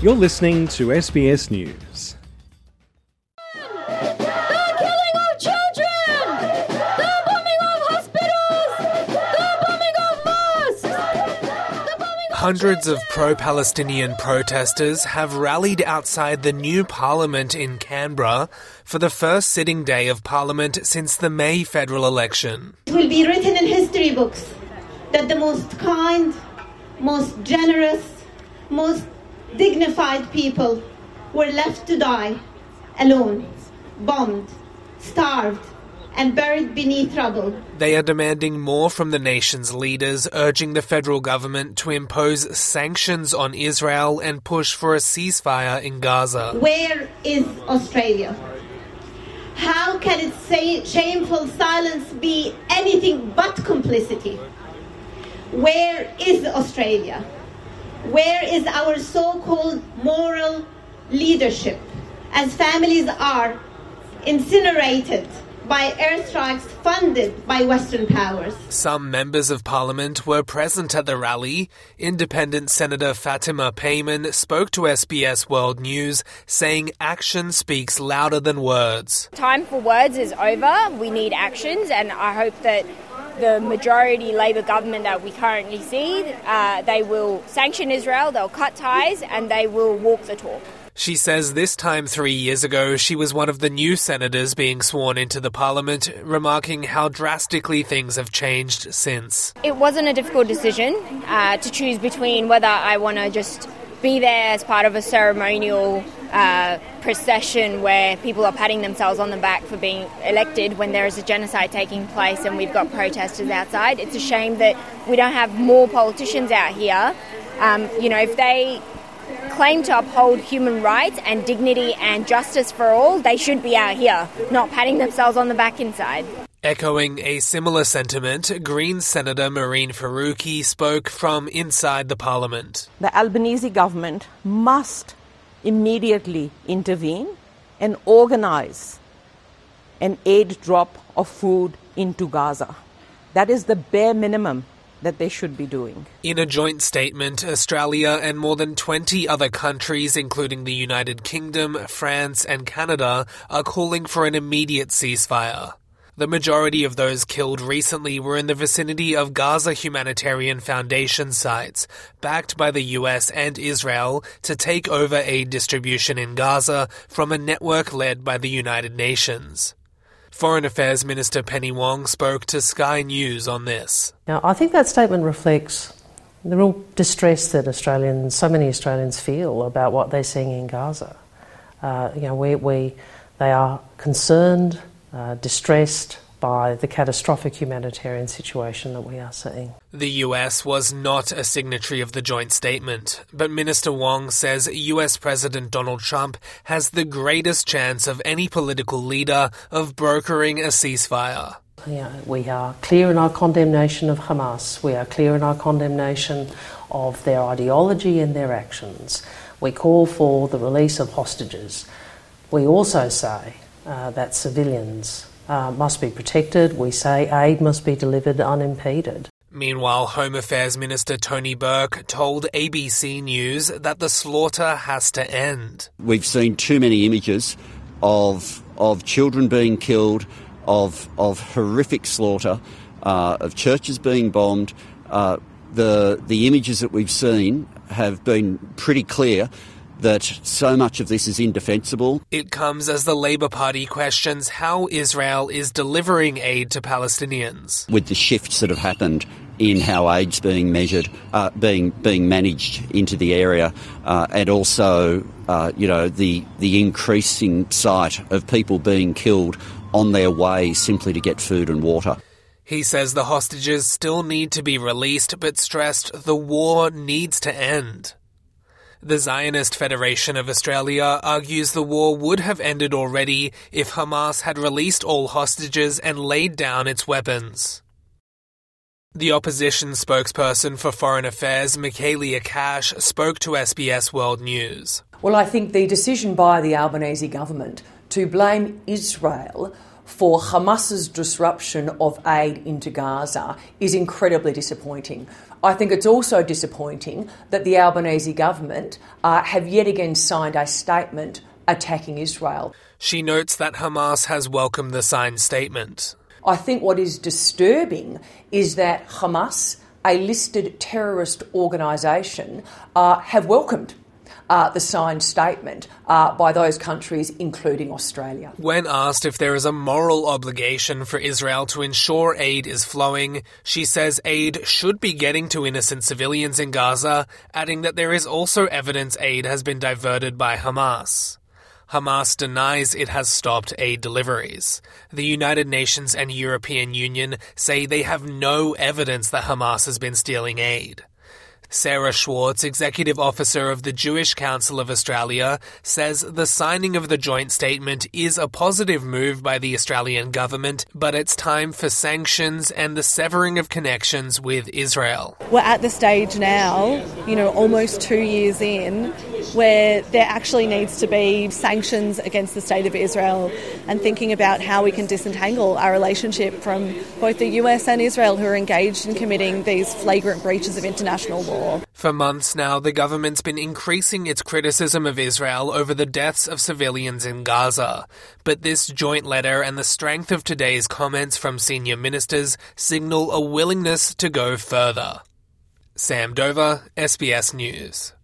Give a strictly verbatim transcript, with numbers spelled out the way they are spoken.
You're listening to S B S News. Hundreds of pro-Palestinian protesters have rallied outside the new parliament in Canberra for the first sitting day of parliament since the May federal election. It will be written in history books that the most kind, most generous, most dignified people were left to die alone, bombed, starved, and buried beneath rubble. They are demanding more from the nation's leaders, urging the federal government to impose sanctions on Israel and push for a ceasefire in Gaza. Where is Australia? How can its say, shameful silence be anything but complicity? Where is Australia? Where is our so-called moral leadership as families are incinerated by airstrikes funded by Western powers? Some members of parliament were present at the rally. Independent Senator Fatima Payman spoke to S B S World News, saying action speaks louder than words. Time for words is over. We need actions, and I hope that the majority Labor government that we currently see, uh, they will sanction Israel, they'll cut ties, and they will walk the talk. She says this time three years ago, she was one of the new senators being sworn into the parliament, remarking how drastically things have changed since. It wasn't a difficult decision uh, to choose between whether I want to just be there as part of a ceremonial uh, procession where people are patting themselves on the back for being elected when there is a genocide taking place and we've got protesters outside. It's a shame that we don't have more politicians out here. Um, you know, if they claim to uphold human rights and dignity and justice for all, they should be out here, not patting themselves on the back inside. Echoing a similar sentiment, Greens Senator Mehreen Faruqi spoke from inside the parliament. The Albanese government must immediately intervene and organise an aid drop of food into Gaza. That is the bare minimum that they should be doing. In a joint statement, Australia and more than twenty other countries, including the United Kingdom, France and Canada, are calling for an immediate ceasefire. The majority of those killed recently were in the vicinity of Gaza Humanitarian Foundation sites, backed by the U S and Israel to take over aid distribution in Gaza from a network led by the United Nations. Foreign Affairs Minister Penny Wong spoke to Sky News on this. Now, I think that statement reflects the real distress that Australians, so many Australians feel about what they're seeing in Gaza. Uh, you know, we, we, they are concerned, uh, distressed by the catastrophic humanitarian situation that we are seeing. The U S was not a signatory of the joint statement, but Minister Wong says U S President Donald Trump has the greatest chance of any political leader of brokering a ceasefire. Yeah, we are clear in our condemnation of Hamas. We are clear in our condemnation of their ideology and their actions. We call for the release of hostages. We also say uh, that civilians Uh, must be protected. We say aid must be delivered unimpeded. Meanwhile, Home Affairs Minister Tony Burke told A B C News that the slaughter has to end. We've seen too many images of of children being killed, of of horrific slaughter, uh, of churches being bombed. Uh, the the images that we've seen have been pretty clear that so much of this is indefensible. It comes as the Labor Party questions how Israel is delivering aid to Palestinians. With the shifts that have happened in how aid's being measured, uh, being being managed into the area, uh, and also, uh, you know, the the increasing sight of people being killed on their way simply to get food and water. He says the hostages still need to be released, but stressed the war needs to end. The Zionist Federation of Australia argues the war would have ended already if Hamas had released all hostages and laid down its weapons. The opposition spokesperson for Foreign Affairs, Michaelia Cash, spoke to S B S World News. Well, I think the decision by the Albanese government to blame Israel for Hamas's disruption of aid into Gaza is incredibly disappointing. I think it's also disappointing that the Albanese government uh, have yet again signed a statement attacking Israel. She notes that Hamas has welcomed the signed statement. I think what is disturbing is that Hamas, a listed terrorist organisation, uh, have welcomed Uh, the signed statement uh, by those countries, including Australia. When asked if there is a moral obligation for Israel to ensure aid is flowing, she says aid should be getting to innocent civilians in Gaza, adding that there is also evidence aid has been diverted by Hamas. Hamas denies it has stopped aid deliveries. The United Nations and European Union say they have no evidence that Hamas has been stealing aid. Sarah Schwartz, Executive Officer of the Jewish Council of Australia, says the signing of the joint statement is a positive move by the Australian government, but it's time for sanctions and the severing of connections with Israel. We're at the stage now, you know, almost two years in, where there actually needs to be sanctions against the state of Israel and thinking about how we can disentangle our relationship from both the U S and Israel, who are engaged in committing these flagrant breaches of international law. For months now, the government's been increasing its criticism of Israel over the deaths of civilians in Gaza. But this joint letter and the strength of today's comments from senior ministers signal a willingness to go further. Sam Dover, S B S News.